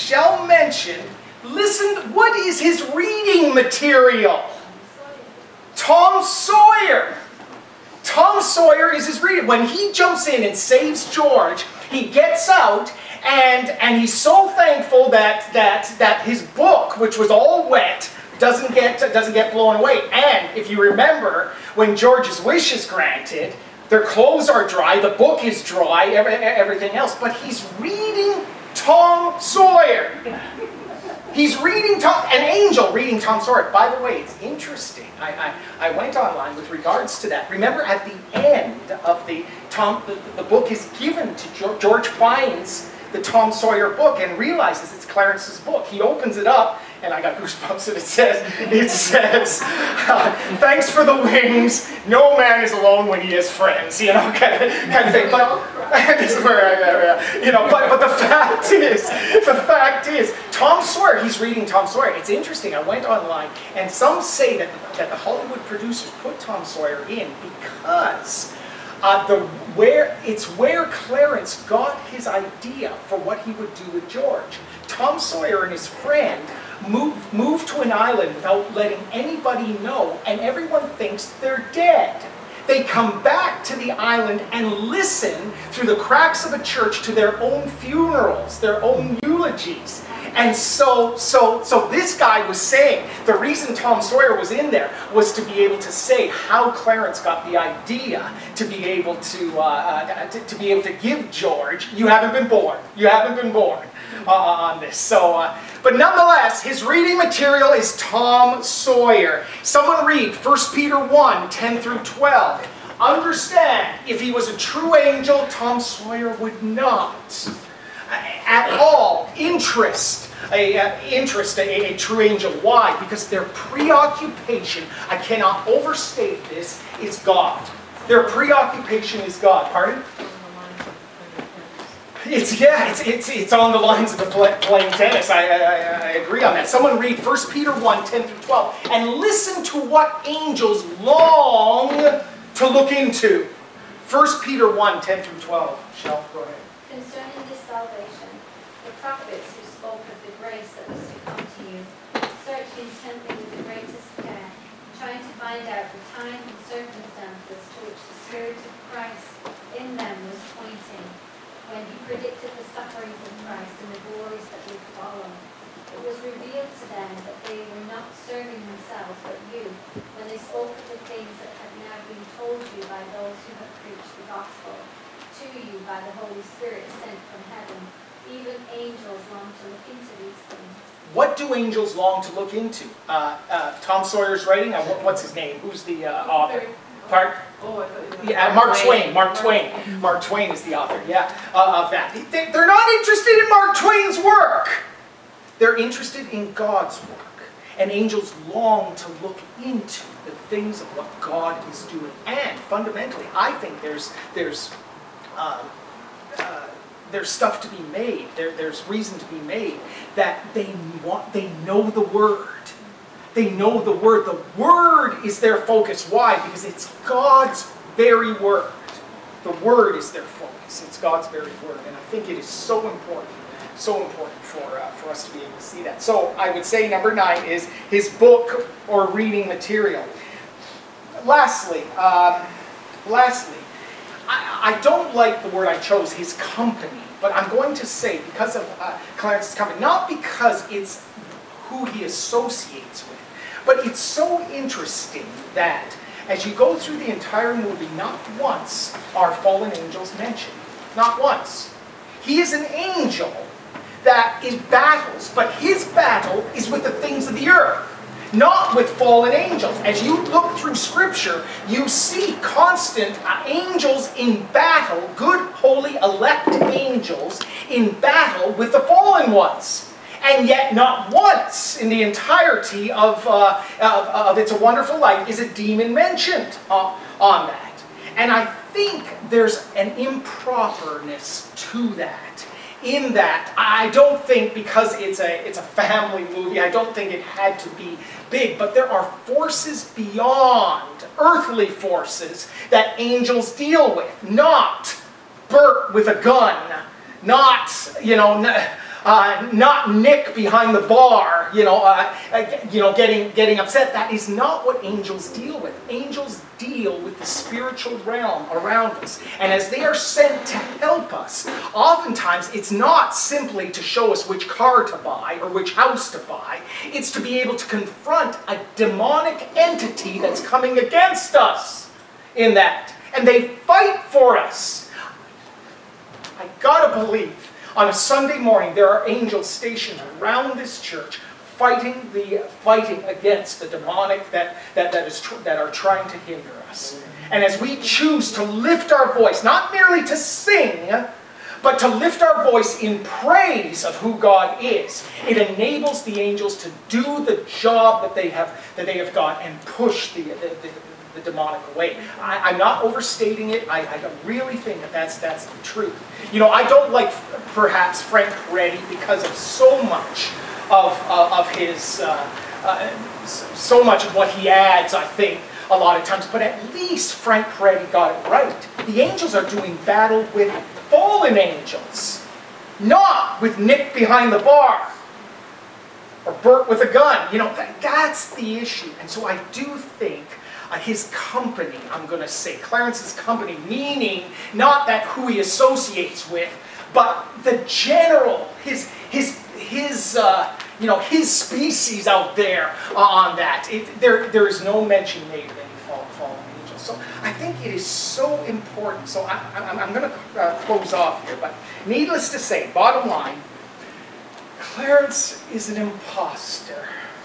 Listen, what is his reading material? Tom Sawyer. Tom Sawyer is his reading. When he jumps in and saves George, he gets out. And he's so thankful that his book, which was all wet, doesn't get blown away. And if you remember, when George's wish is granted, their clothes are dry, the book is dry, everything else. But he's reading Tom Sawyer. He's reading an angel reading Tom Sawyer. By the way, it's interesting. I went online with regards to that. Remember, at the end of the book is given to George finds the Tom Sawyer book and realizes it's Clarence's book. He opens it up and I got goosebumps, and it says, thanks for the wings, no man is alone when he has friends, you know, kind of thing. But this is where you know, but the fact is, Tom Sawyer, he's reading Tom Sawyer. It's interesting, I went online, and some say that the Hollywood producers put Tom Sawyer in because it's where Clarence got his idea for what he would do with George. Tom Sawyer and his friend move to an island without letting anybody know, and everyone thinks they're dead. They come back to the island and listen through the cracks of a church to their own funerals, their own eulogies. And so this guy was saying the reason Tom Sawyer was in there was to be able to say how Clarence got the idea to be able to give George, you haven't been born, on this. So, but nonetheless, his reading material is Tom Sawyer. Someone read 1 Peter 1, 10 through 12. Understand, if he was a true angel, Tom Sawyer would not at all interest a true angel. Why? Because their preoccupation, I cannot overstate this, is God. Their preoccupation is God. Pardon? It's on the lines of the playing tennis. I agree on that. Someone read 1 Peter 1, 10 through 12, and listen to what angels long to look into. 1 Peter 1, 10 through 12. Shall go ahead.
Concerning this salvation, the prophets who spoke of the grace that was to come to you, searched intently with the greatest care, trying to find out the time and circumstances to which the Spirit of Christ in them was pointing, when he predicted the sufferings of Christ and the glories that would follow. It was revealed to them that they were not serving themselves, but you, when they spoke of the things that had now been told you by those who have preached the gospel to you by the Holy Spirit sent from heaven. Even angels long to look into these things.
What do angels long to look into? Tom Sawyer's writing? What's his name? Who's the author? Pardon?
Oh, I thought you
Yeah, Mark Twain. Mark Twain is the author, of that. They're not interested in Mark Twain's work. They're interested in God's work. And angels long to look into the things of what God is doing. And fundamentally, I think there's stuff to be made. There's reason to be made that they know the Word. They know the Word. The Word is their focus. Why? Because it's God's very Word. The Word is their focus. It's God's very Word. And I think it is so important for us to be able to see that. So I would say number 9 is his book or reading material. Lastly, I don't like the word I chose, his company, but I'm going to say because of Clarence's company, not because it's who he associates with, but it's so interesting that as you go through the entire movie, not once are fallen angels mentioned. Not once. He is an angel that is battles, but his battle is with the things of the earth, not with fallen angels. As you look through Scripture, you see constant angels in battle, good, holy, elect angels in battle with the fallen ones. And yet not once in the entirety of It's a Wonderful Life is a demon mentioned on that. And I think there's an improperness to that. In that, I don't think, because it's a family movie, I don't think it had to be big, but there are forces beyond, earthly forces, that angels deal with. Not Bert with a gun, not Nick behind the bar, getting upset. That is not what angels deal with. Angels deal with the spiritual realm around us. And as they are sent to help us, oftentimes it's not simply to show us which car to buy or which house to buy. It's to be able to confront a demonic entity that's coming against us in that. And they fight for us. I gotta believe on a Sunday morning there are angels stationed around this church fighting against the demonic that are trying to hinder us. And as we choose to lift our voice, not merely to sing, but to lift our voice in praise of who God is. It enables the angels to do the job that they have got and push the demonic away. I'm not overstating it. I really think that that's the truth. You know, I don't like perhaps Frank Peretti because of so much of his so much of what he adds, I think, a lot of times. But at least Frank Peretti got it right. The angels are doing battle with fallen angels, not with Nick behind the bar or Bert with a gun. You know, that's the issue. And so I do think his company, I'm going to say, Clarence's company, meaning not that who he associates with, but the general, his you know, his species out there on that. There is no mention made of any fallen angels. So I think it is so important. So I'm going to close off here, but needless to say, bottom line, Clarence is an imposter.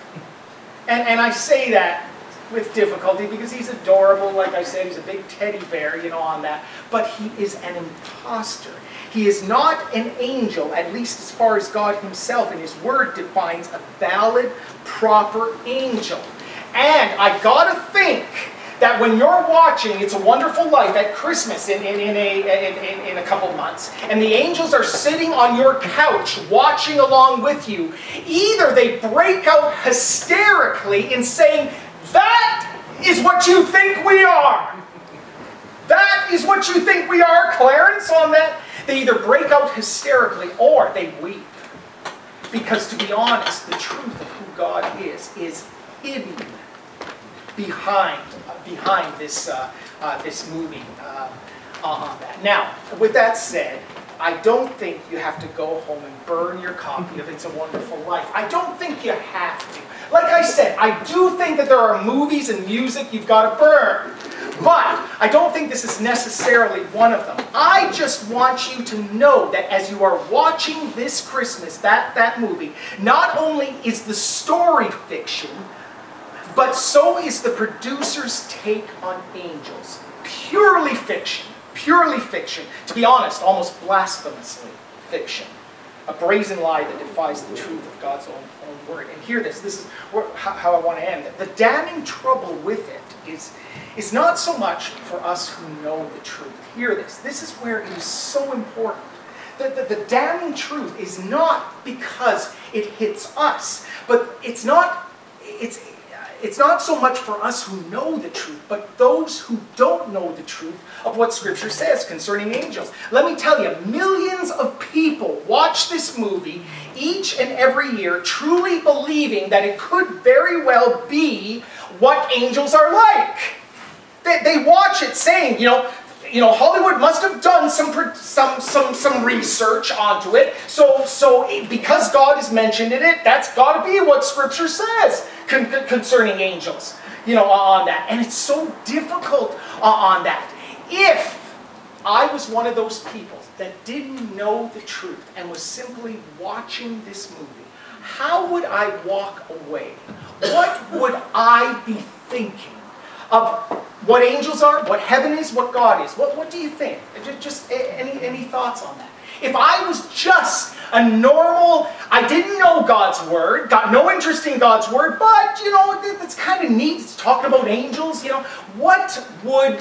And I say that with difficulty because he's adorable, like I said, he's a big teddy bear, you know, on that. But he is an imposter. He is not an angel, at least as far as God himself in his word defines a valid, proper angel. And I gotta think that when you're watching It's a Wonderful Life at Christmas in a couple months, and the angels are sitting on your couch watching along with you, either they break out hysterically in saying, "That is what you think we are! That is what you think we are, Clarence," on that. They either break out hysterically or they weep. Because to be honest, the truth of who God is hidden behind this this movie on that. Now, with that said, I don't think you have to go home and burn your copy of It's a Wonderful Life. I don't think you have to. Like I said, I do think that there are movies and music you've got to burn. But I don't think this is necessarily one of them. I just want you to know that as you are watching this Christmas, that movie, not only is the story fiction, but so is the producer's take on angels. Purely fiction. Purely fiction. To be honest, almost blasphemously fiction. A brazen lie that defies the truth of God's own word. And hear this. This is how I want to end it. The damning trouble with it is not so much for us who know the truth. Hear this. This is where it is so important. The damning truth is not because it hits us, but it's not so much for us who know the truth, but those who don't know the truth of what Scripture says concerning angels. Let me tell you, millions of people watch this movie each and every year, truly believing that it could very well be what angels are like. They watch it saying, you know, Hollywood must have done some research onto it. So because God has mentioned it, that's got to be what Scripture says concerning angels. You know, on that, and it's so difficult on that. If I was one of those people that didn't know the truth and was simply watching this movie, how would I walk away? What would I be thinking of what angels are, what heaven is, what God is? What do you think? Just any thoughts on that? If I was just a normal, I didn't know God's word, got no interest in God's word, but, you know, it's kind of neat, it's talking about angels, you know, what would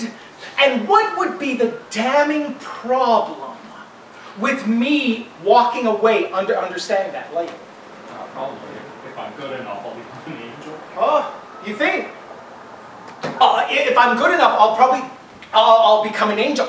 be the damning problem with me walking away understanding that later?
Probably, if I'm good enough, I'll become an angel.
Oh, you think? If I'm good enough, I'll become an angel.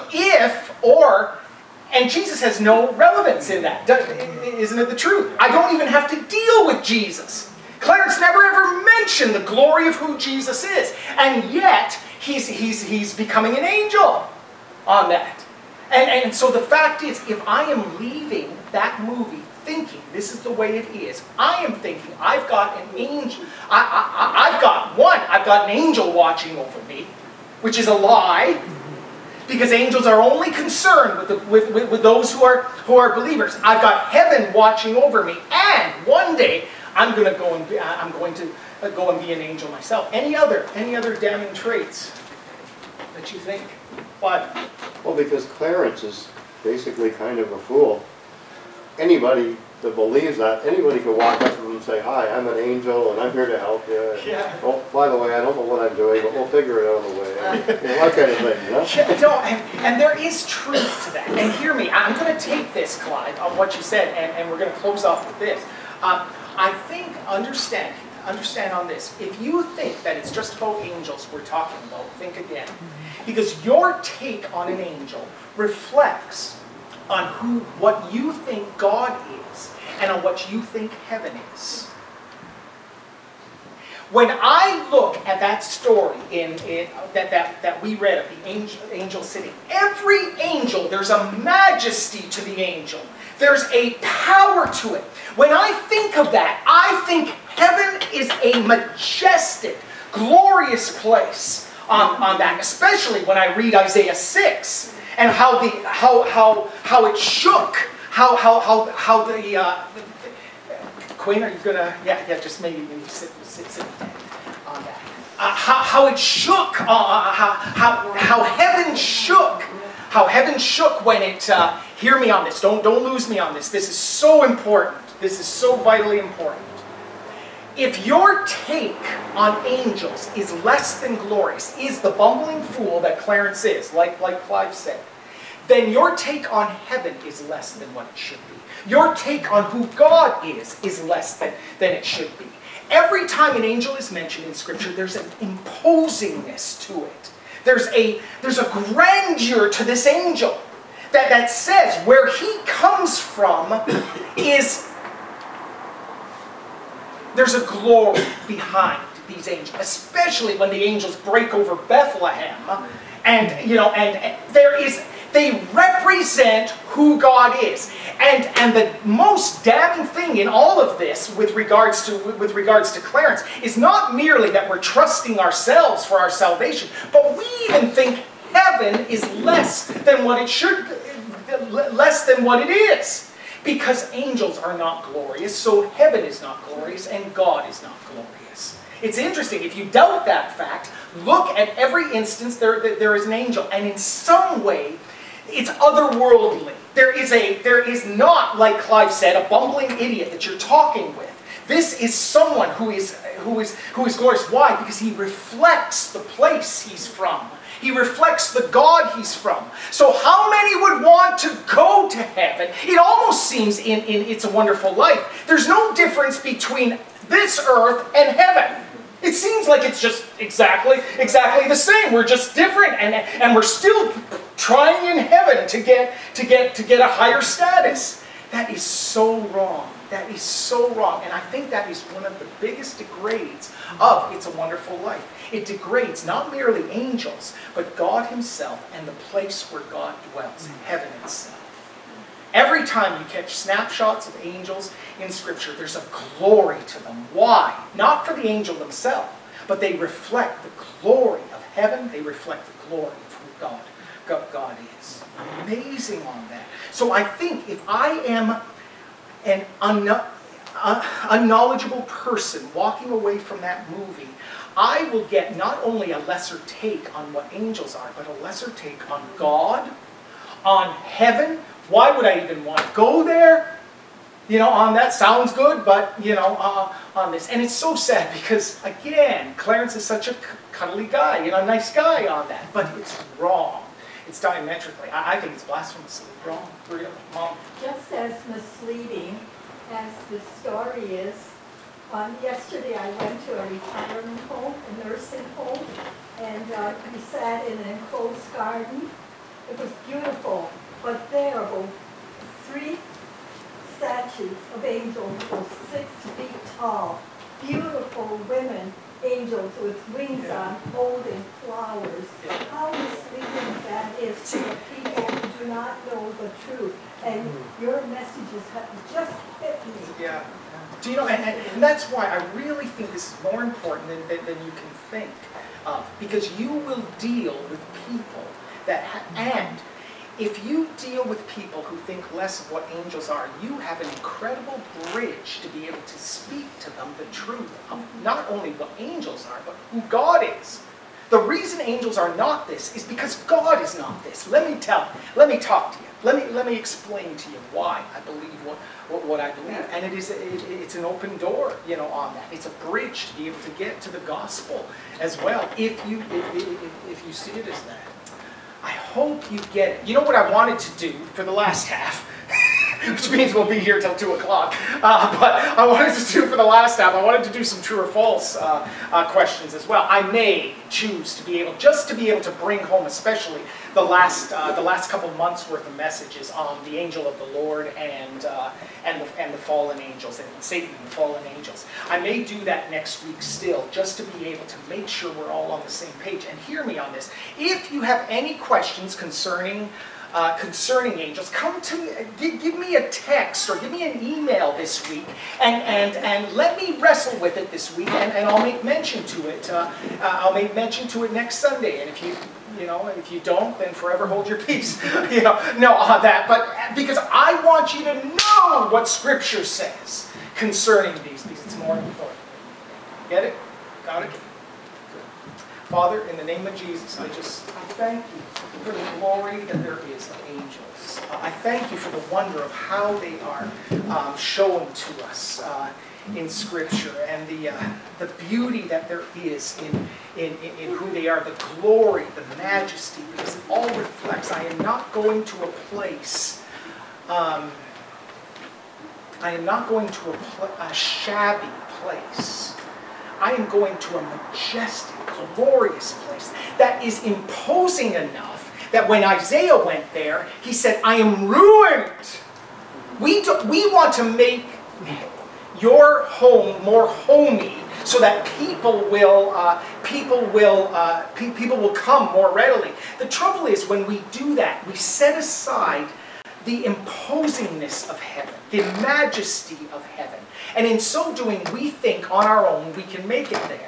And Jesus has no relevance in that. Isn't it the truth? I don't even have to deal with Jesus. Clarence never ever mentioned the glory of who Jesus is. And yet, he's becoming an angel on that. And so the fact is, if I am leaving that movie thinking this is the way it is, I am thinking I've got an angel. I've got an angel watching over me, which is a lie. Because angels are only concerned with those who are believers. I've got heaven watching over me, and one day I'm going to go and be an angel myself. Any other damning traits that you think? What?
Well, because Clarence is basically kind of a fool. Anybody that believes that, anybody could walk up to them and say, hi, I'm an angel and I'm here to help you.
Yeah.
Oh, by the way, I don't know what I'm doing, but we'll figure it out on the way. That kind of thing, you know?
Yeah, no, and there is truth to that. And hear me, I'm going to take this, Clive, on what you said, and we're going to close off with this. I think, understand on this, if you think that it's just about angels we're talking about, think again. Because your take on an angel reflects on what you think God is and on what you think heaven is. When I look at that story that we read of the angel sitting, every angel, there's a majesty to the angel. There's a power to it. When I think of that, I think heaven is a majestic, glorious place on that, especially when I read Isaiah 6 and how it shook, how the Queen, are you gonna, yeah, just maybe sit on that. How it shook, how heaven shook, when it, hear me on this, don't lose me on this. This is so important. This is so vitally important. If your take on angels is less than glorious, is the bumbling fool that Clarence is, like Clive said, then your take on heaven is less than what it should be. Your take on who God is less than it should be. Every time an angel is mentioned in Scripture, there's an imposingness to it. There's a grandeur to this angel that says where he comes from is, there's a glory behind these angels, especially when the angels break over Bethlehem, and they represent who God is. And the most damning thing in all of this with regards to Clarence is not merely that we're trusting ourselves for our salvation, but we even think heaven is less than what it is. Because angels are not glorious, so heaven is not glorious, and God is not glorious. It's interesting, if you doubt that fact, look at every instance there is an angel, and in some way, it's otherworldly. There is not, like Clive said, a bumbling idiot that you're talking with. This is someone who is glorious. Why? Because he reflects the place he's from. He reflects the God he's from. So how many would want to go to heaven? It almost seems in It's a Wonderful Life, there's no difference between this earth and heaven. It seems like it's just exactly the same. We're just different, and we're still trying in heaven to get a higher status. That is so wrong. That is so wrong. And I think that is one of the biggest degrades of It's a Wonderful Life. It degrades not merely angels, but God himself and the place where God dwells, heaven itself. Every time you catch snapshots of angels in Scripture, there's a glory to them. Why? Not for the angel themselves, but they reflect the glory of heaven. They reflect the glory of who God is. Amazing on that. So I think if I am an unknowledgeable person walking away from that movie, I will get not only a lesser take on what angels are, but a lesser take on God, on heaven. Why would I even want to go there? On that sounds good, but, on this. And it's so sad because, again, Clarence is such a cuddly guy, nice guy on that. But it's wrong. It's diametrically. I think it's blasphemously wrong, really. Mom?
Just as misleading as the story is, yesterday I went to a retirement home, a nursing home, and we sat in an enclosed garden. It was beautiful, but there were 3 statues of angels who were 6 feet tall. Beautiful women, angels with wings on, holding flowers. How misleading that is to the people who do not know the truth. And your messages have just hit me.
Yeah. Do you know, and that's why I really think this is more important than you can think of. Because you will deal with people and if you deal with people who think less of what angels are, you have an incredible bridge to be able to speak to them the truth of not only what angels are, but who God is. The reason angels are not this is because God is not this. Let me talk to you. Let me explain to you why I believe what I believe. And it's an open door, on that. It's a bridge to be able to get to the gospel as well, if you see it as that. I hope you get it. You know what I wanted to do for the last half? Which means we'll be here till 2 o'clock. But I wanted to do for the last half, I wanted to do some true or false questions as well. I may choose to be able to bring home, especially the last couple months worth of messages on the angel of the Lord and the fallen angels, and Satan and the fallen angels. I may do that next week still, just to be able to make sure we're all on the same page. And hear me on this. If you have any questions concerning angels, come to me, give me a text or give me an email this week, and let me wrestle with it this week, and I'll make mention to it. I'll make mention to it next Sunday, and if you don't, then forever hold your peace. On that. But because I want you to know what Scripture says concerning these, because it's more important. Get it? Got it? Father, in the name of Jesus, I thank you for the glory that there is of angels. I thank you for the wonder of how they are shown to us in Scripture, and the beauty that there is in who they are, the glory, the majesty, because it all reflects. I am not going to a place. I am not going to a shabby place. I am going to a majestic, glorious place that is imposing enough that when Isaiah went there, he said, I am ruined. We want to make your home more homey so that people will come more readily. The trouble is, when we do that, we set aside the imposingness of heaven, the majesty of heaven. And in so doing, we think on our own we can make it there.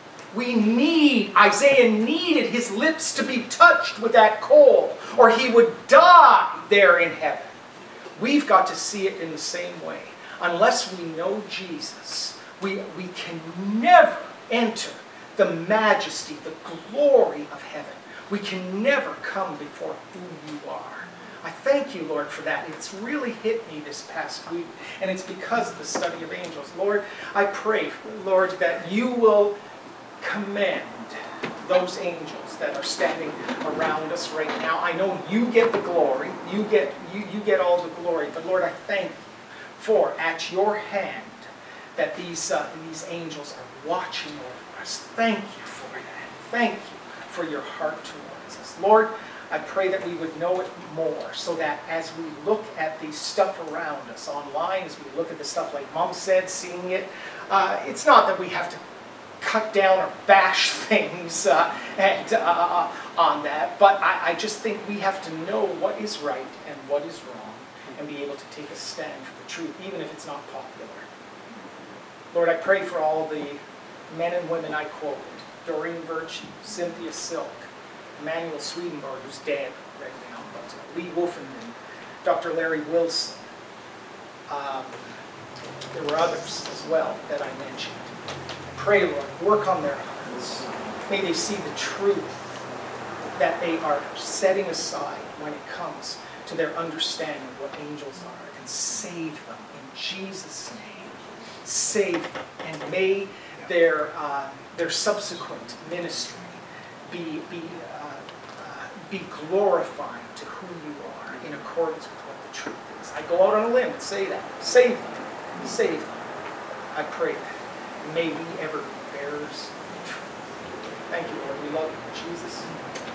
Isaiah needed his lips to be touched with that coal, or he would die there in heaven. We've got to see it in the same way. Unless we know Jesus, we can never enter the majesty, the glory of heaven. We can never come before who you are. I thank you, Lord, for that. It's really hit me this past week, and it's because of the study of angels. Lord, I pray, Lord, that you will commend those angels that are standing around us right now. I know you get the glory. You get all the glory. But Lord, I thank you for at your hand that these angels are watching over us. Thank you for that. Thank you for your heart towards us. Lord, I pray that we would know it more, so that as we look at the stuff around us online, as we look at the stuff like Mom said, seeing it, it's not that we have to cut down or bash things on that, but I just think we have to know what is right and what is wrong, and be able to take a stand for the truth, even if it's not popular. Lord, I pray for all the men and women I quoted: Doreen Virtue, Cynthia Silk, Emmanuel Swedenborg, who's dead right now, but Lee Wolfenman, Dr. Larry Wilson. There were others as well that I mentioned. Pray, Lord, work on their hearts. May they see the truth that they are setting aside when it comes to their understanding of what angels are, and save them in Jesus' name. Save them, and may their subsequent ministry be glorified to who you are, in accordance with what the truth is. I go out on a limb and say that. Save them. Save them. I pray that. May we ever be bearers of the truth. Thank you, Lord. We love you. In Jesus' name.